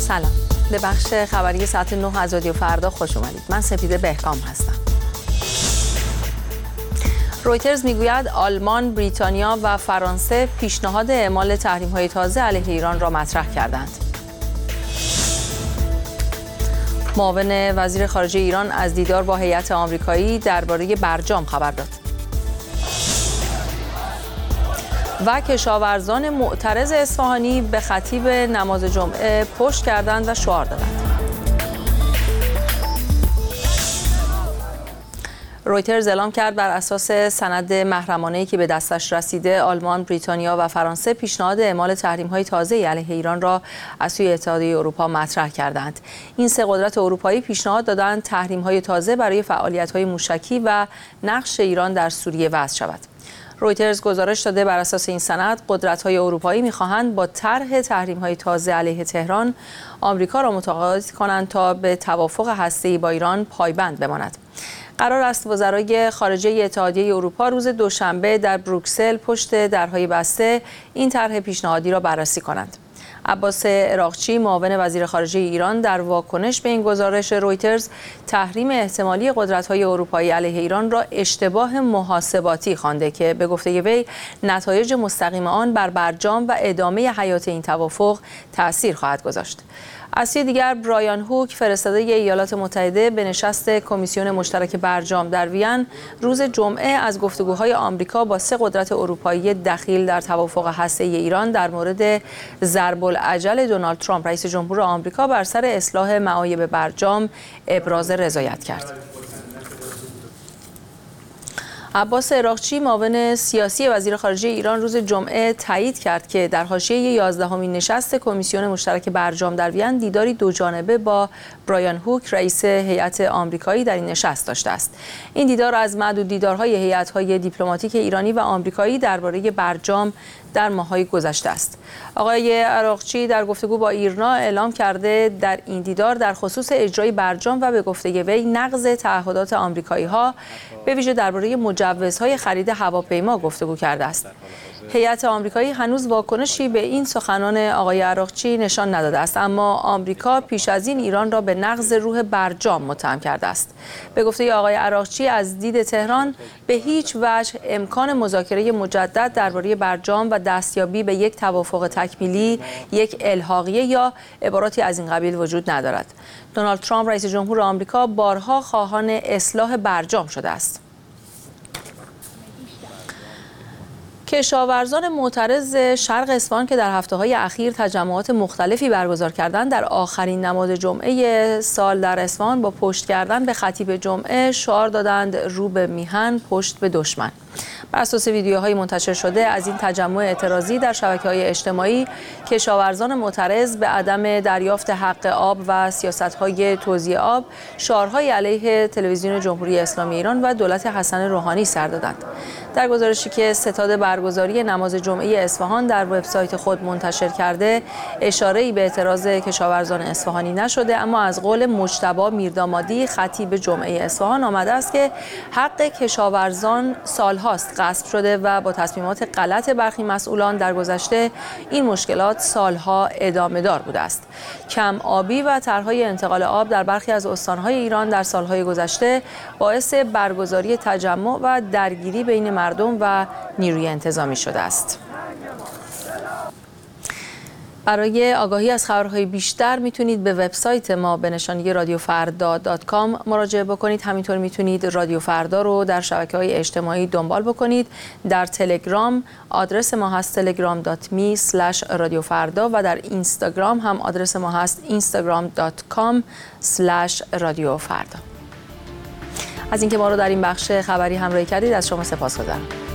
سلام، به بخش خبری ساعت 9 از رادیو فردا خوش اومدید. من سپیده بهکام هستم. رویترز میگوید آلمان، بریتانیا و فرانسه پیشنهاد اعمال تحریم‌های تازه علیه ایران را مطرح کردند. معاون وزیر خارجه ایران از دیدار با هیئت آمریکایی درباره برجام خبر داد. و کشاورزان معترض اصفهانی به خطیب نماز جمعه پشت کردند و شعار دادند. رویترز اعلام کرد بر اساس سند محرمانه‌ای که به دستش رسیده، آلمان، بریتانیا و فرانسه پیشنهاد اعمال تحریم‌های تازه‌ای علیه ایران را از سوی اتحادیه اروپا مطرح کردند. این سه قدرت اروپایی پیشنهاد دادند تحریم‌های تازه برای فعالیت‌های موشکی و نقش ایران در سوریه وضع شود. رویترز گزارش داده بر اساس این سند قدرت‌های اروپایی می‌خواهند با طرح تحریم‌های تازه علیه تهران آمریکا را متقاعد کنند تا به توافق هسته‌ای با ایران پایبند بماند. قرار است وزرای خارجه اتحادیه اروپا روز دوشنبه در بروکسل پشت درهای بسته این طرح پیشنهادی را بررسی کنند. عباس عراقچی، معاون وزیر خارجه ایران، در واکنش به این گزارش رویترز تحریم احتمالی قدرت‌های اروپایی علیه ایران را اشتباه محاسباتی خوانده که به گفته وی نتایج مستقیم آن بر برجام و ادامه حیات این توافق تأثیر خواهد گذاشت. از سوی دیگر برایان هوک، فرستاده ایالات متحده به نشست کمیسیون مشترک برجام در وین، روز جمعه از گفتگوهای آمریکا با سه قدرت اروپایی دخیل در توافق هسته‌ای ایران در مورد ضرب العجل دونالد ترامپ رئیس جمهور آمریکا بر سر اصلاح معایب برجام ابراز رضایت کرد. عباس عراقچی، معاون سیاسی وزیر خارجه ایران، روز جمعه تایید کرد که در حاشیه 11مین نشست کمیسیون مشترک برجام در وین دیداری دوجانبه با برایان هوک، رئیس هیئت آمریکایی، در این نشست داشته است. این دیدار از معدود دیدارهای هیئت‌های دیپلماتیک ایرانی و آمریکایی درباره برجام در ماه‌های گذشته است. آقای عراقچی در گفتگو با ایرنا اعلام کرده در این دیدار در خصوص اجرای برجام و به گفته وی نقض تعهدات آمریکایی‌ها به ویژه درباره مجوزهای خرید هواپیما گفتگو کرده است. هیئت آمریکایی هنوز واکنشی به این سخنان آقای عراقچی نشان نداده است، اما آمریکا پیش از این ایران را به نقض روح برجام متهم کرده است. به گفته آقای عراقچی از دید تهران به هیچ وجه امکان مذاکره مجدد درباره برجام و دستیابی به یک توافق تکمیلی، یک الحاقیه یا عباراتی از این قبیل وجود ندارد. دونالد ترامپ رئیس جمهور آمریکا بارها خواهان اصلاح برجام شده است. کشاورزان معترض شرق اصفهان که در هفته‌های اخیر تجمعات مختلفی برگزار کردند، در آخرین نماز جمعه سال در اصفهان با پشت کردن به خطیب جمعه شعار دادند رو به میهن، پشت به دشمن. بر اساس ویدیوهای منتشر شده از این تجمع اعتراضی در شبکه‌های اجتماعی، کشاورزان معترض به عدم دریافت حق آب و سیاست‌های توزیع آب شعارهای علیه تلویزیون جمهوری اسلامی ایران و دولت حسن روحانی سر دادند. در گزارشی که ستاد برگزاری نماز جمعه اصفهان در وبسایت خود منتشر کرده، اشاره‌ای به اعتراض کشاورزان اصفهانی نشده، اما از قول مجتبی میردامادی، خطیب جمعه اصفهان، آمده است که حق کشاورزان سالهاست غصب شده و با تصمیمات غلط برخی مسئولان در گذشته این مشکلات سالها ادامه دار بوده است. کم آبی و طرح‌های انتقال آب در برخی از استان‌های ایران در سالهای گذشته باعث برگزاری تجمع و درگیری بین مردم و نیروی انتظامی شده است. برای آگاهی از خبرهای بیشتر میتونید به وبسایت ما به نشانی رادیوفردا.com مراجعه بکنید. همینطور میتونید رادیو فردا رو در شبکه‌های اجتماعی دنبال بکنید. در تلگرام آدرس ما هست telegram.me/radiofarda و در اینستاگرام هم آدرس ما هست instagram.com/radiofarda. از اینکه ما رو در این بخش خبری همراهی کردید از شما سپاسگزارم.